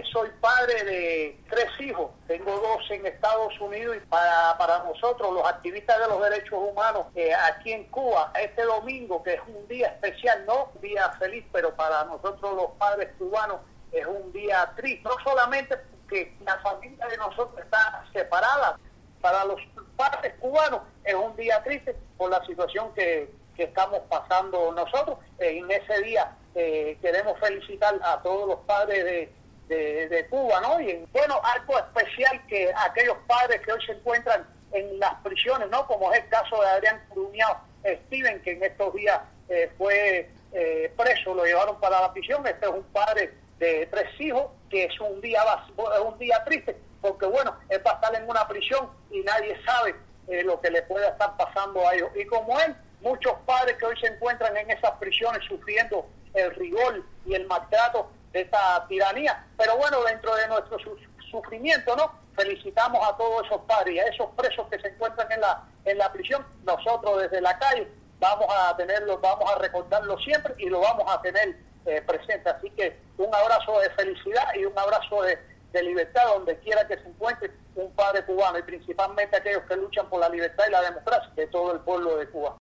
soy padre de 3 hijos, tengo 2 en Estados Unidos y para nosotros los activistas de los derechos humanos aquí en Cuba, este domingo que es un día especial, no un día feliz, pero para nosotros los padres cubanos es un día triste, no solamente porque la familia de nosotros está separada, para los padres cubanos es un día triste por la situación que estamos pasando nosotros. En ese día queremos felicitar a todos los padres de Cuba, ¿no? Y bueno, algo especial que aquellos padres que hoy se encuentran en las prisiones, ¿no? Como es el caso de Adrián Cuñado Steven, que en estos días fue preso, lo llevaron para la prisión. Este es un padre de 3 hijos, que es un día triste, porque bueno, él va a estar en una prisión y nadie sabe lo que le puede estar pasando a ellos. Y como él, muchos padres que hoy se encuentran en esas prisiones sufriendo el rigor y el maltrato de esta tiranía. Pero bueno, dentro de nuestro sufrimiento, ¿no? Felicitamos a todos esos padres y a esos presos que se encuentran en la prisión. Nosotros desde la calle vamos a recordarlo siempre y lo vamos a tener presente. Así que un abrazo de felicidad y un abrazo de libertad donde quiera que se encuentre un padre cubano, y principalmente aquellos que luchan por la libertad y la democracia de todo el pueblo de Cuba.